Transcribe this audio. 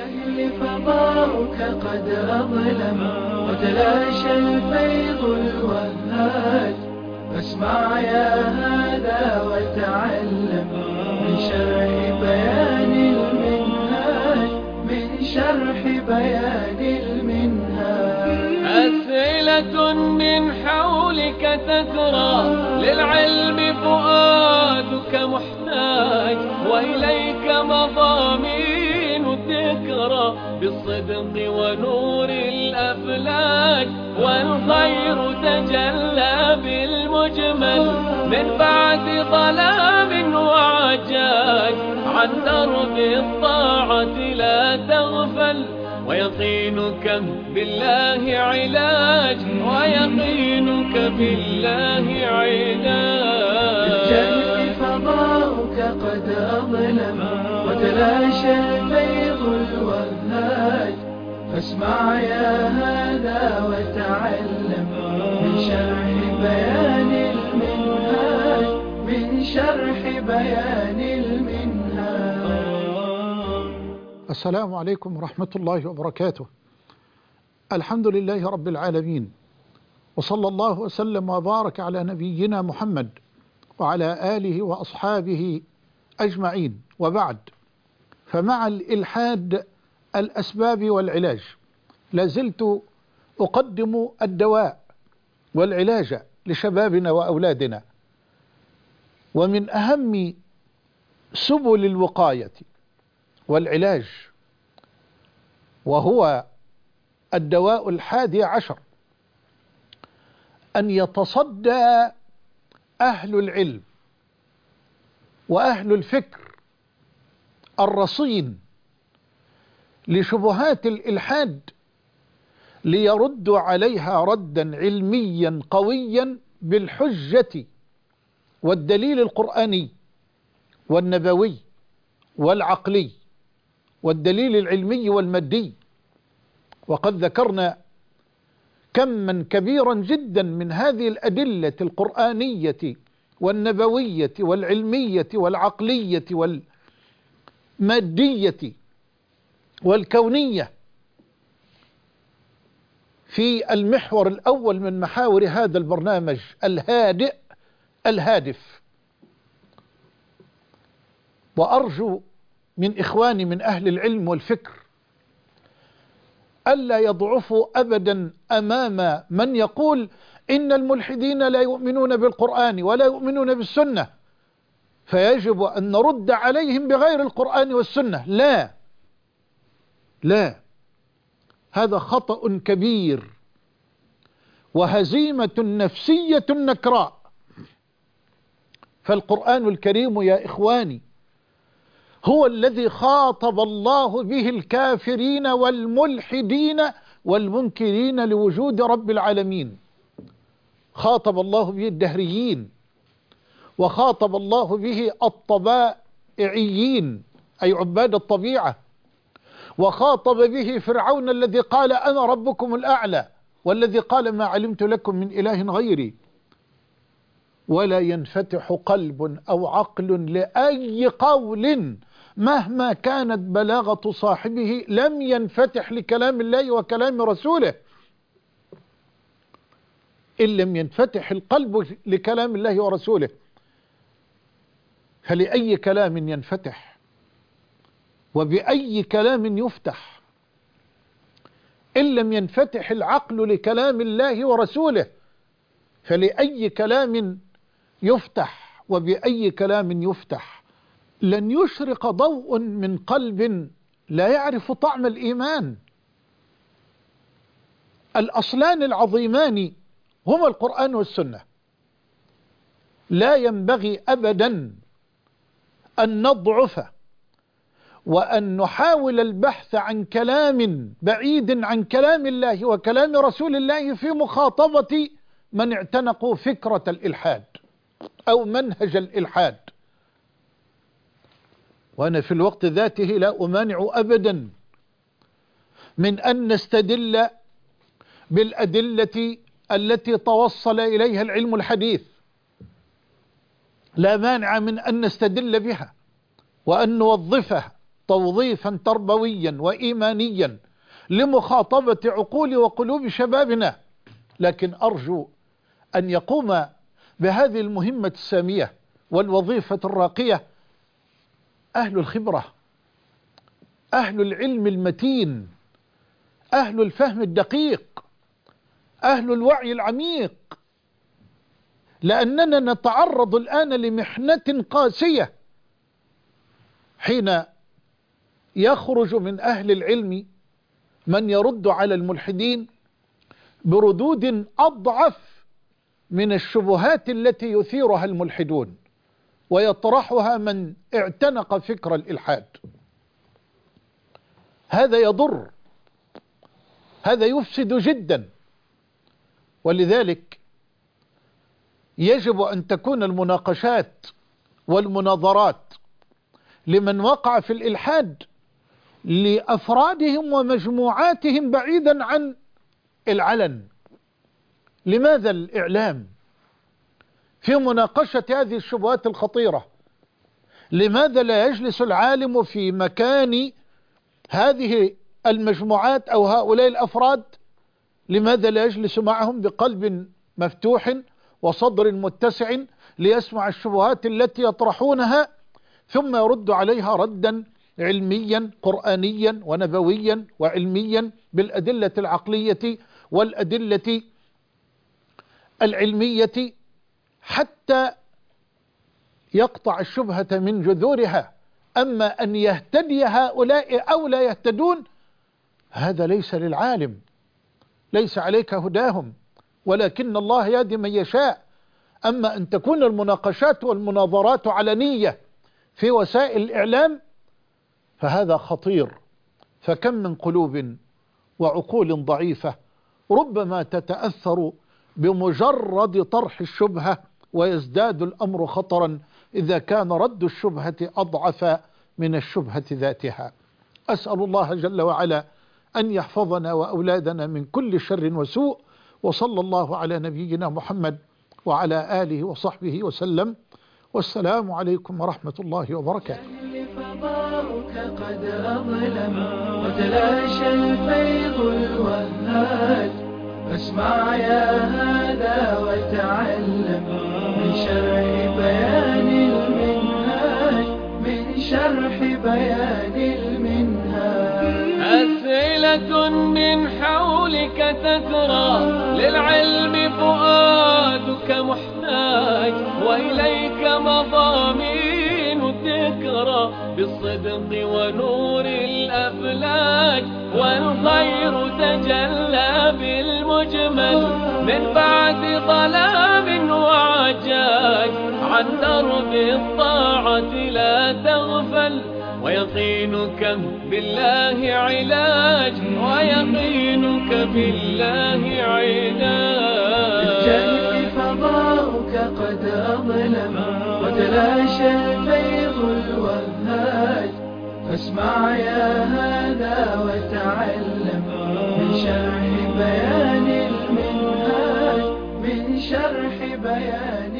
الجهل فضاؤك قد أظلم وتلاشى الفيض الوهاج، فاسمع يا هذا وتعلم من شرح بيان المنهاج، من شرح بيان المنهاج. أسئلة من حولك تترى، للعلم فؤادك محتاج، وإليك مضامين تكرى بالصدق ونور الأفلاك، والخير تجلى بالمجمل من بعد ظلام وعجاج، عن درب الطاعة لا تغفل، ويقينك بالله علاج، ويقينك بالله علاج. الجهل فضاؤك قد أظلم وتلاشى الفيض الوهاج، فاسمع يا هذا وتعلم من شرح بيان المنهاج، من شرح بيان المنهاج. السلام عليكم ورحمة الله وبركاته. الحمد لله رب العالمين، وصلى الله وسلم وبارك على نبينا محمد وعلى آله وأصحابه أجمعين، وبعد. فمع الإلحاد الأسباب والعلاج، لازلت أقدم الدواء والعلاج لشبابنا وأولادنا. ومن أهم سبل الوقاية والعلاج، وهو الدواء 11، أن يتصدى أهل العلم وأهل الفكر الرصين لشبهات الإلحاد، ليردوا عليها ردا علميا قويا بالحجة والدليل القرآني والنبوي والعقلي والدليل العلمي والمادي. وقد ذكرنا كما كبيرا جدا من هذه الأدلة القرآنية والنبوية والعلمية والعقلية والمادية والكونية في المحور الأول من محاور هذا البرنامج الهادئ الهادف. وأرجو من إخواني من أهل العلم والفكر ألا يضعفوا أبدا أمام من يقول إن الملحدين لا يؤمنون بالقرآن ولا يؤمنون بالسنة، فيجب أن نرد عليهم بغير القرآن والسنة. لا، هذا خطأ كبير وهزيمة نفسية نكراء. فالقرآن الكريم يا إخواني هو الذي خاطب الله به الكافرين والملحدين والمنكرين لوجود رب العالمين. خاطب الله به الدهريين، وخاطب الله به الطبائعيين أي عباد الطبيعة، وخاطب به فرعون الذي قال أنا ربكم الأعلى، والذي قال ما علمت لكم من إله غيري. ولا ينفتح قلب أو عقل لأي قول مهما كانت بلاغة صاحبه، لم ينفتح لكلام الله وكلام رسوله. إن لم ينفتح القلب لكلام الله ورسوله، فلأي كلام ينفتح وبأي كلام يفتح؟ إن لم ينفتح العقل لكلام الله ورسوله، فلأي كلام يفتح وبأي كلام يفتح؟ لن يشرق ضوء من قلب لا يعرف طعم الإيمان. الأصلان العظيمان هما القرآن والسنة. لا ينبغي أبدا أن نضعف وأن نحاول البحث عن كلام بعيد عن كلام الله وكلام رسول الله في مخاطبة من اعتنقوا فكرة الإلحاد أو منهج الإلحاد. وأنا في الوقت ذاته لا أمانع أبدا من أن نستدل بالأدلة التي توصل إليها العلم الحديث، لا مانع من أن نستدل بها وأن نوظفها توظيفا تربويا وإيمانيا لمخاطبة عقول وقلوب شبابنا، لكن أرجو أن يقوم بهذه المهمة السامية والوظيفة الراقية أهل الخبرة، أهل العلم المتين، أهل الفهم الدقيق، أهل الوعي العميق، لأننا نتعرض الآن لمحنة قاسية حين يخرج من أهل العلم من يرد على الملحدين بردود أضعف من الشبهات التي يثيرها الملحدون ويطرحها من اعتنق فكر الإلحاد. هذا يضر، هذا يفسد جدا، ولذلك يجب أن تكون المناقشات والمناظرات لمن وقع في الإلحاد لأفرادهم ومجموعاتهم بعيدا عن العلن. لماذا الإعلام في مناقشة هذه الشبهات الخطيرة؟ لماذا لا يجلس العالم في مكان هذه المجموعات أو هؤلاء الأفراد؟ لماذا لا يجلس معهم بقلب مفتوح وصدر متسع ليسمع الشبهات التي يطرحونها ثم يرد عليها ردا علميا قرآنيا ونبويا وعلميا بالأدلة العقلية والأدلة العلمية حتى يقطع الشبهة من جذورها. أما أن يهتدي هؤلاء أو لا يهتدون هذا ليس للعالم، ليس عليك هداهم، ولكن الله يهدي من يشاء. أما أن تكون المناقشات والمناظرات علنية في وسائل الإعلام فهذا خطير. فكم من قلوب وعقول ضعيفة ربما تتأثر بمجرد طرح الشبهة، ويزداد الأمر خطرا إذا كان رد الشبهة أضعف من الشبهة ذاتها. أسأل الله جل وعلا أن يحفظنا وأولادنا من كل شر وسوء، وصلى الله على نبينا محمد وعلى آله وصحبه وسلم، والسلام عليكم ورحمة الله وبركاته. فضاؤك قد أظلم وتلاشى الفيض الوهاج، فاسمع يا هذا وتعلم من شرح بيان المنهاج، من شرح بيان المنهاج. أسئلة من حولك تترى، للعلم فؤادك محتاج، وإليك مضامين تكرى بالصدق ونور الأفلاج، والخير تجلى بالمجمل من بعد ظلام وعجاج، عن درب الطاعة لا تغفل، ويقينك بالله علاج، ويقينك بالله علاج. الجهل فضاؤك قد أظلم وتلاشى الفيض الوهاج، فاسمع يا هذا وتعلم من شرح بيان المنهاج، من شرح بيان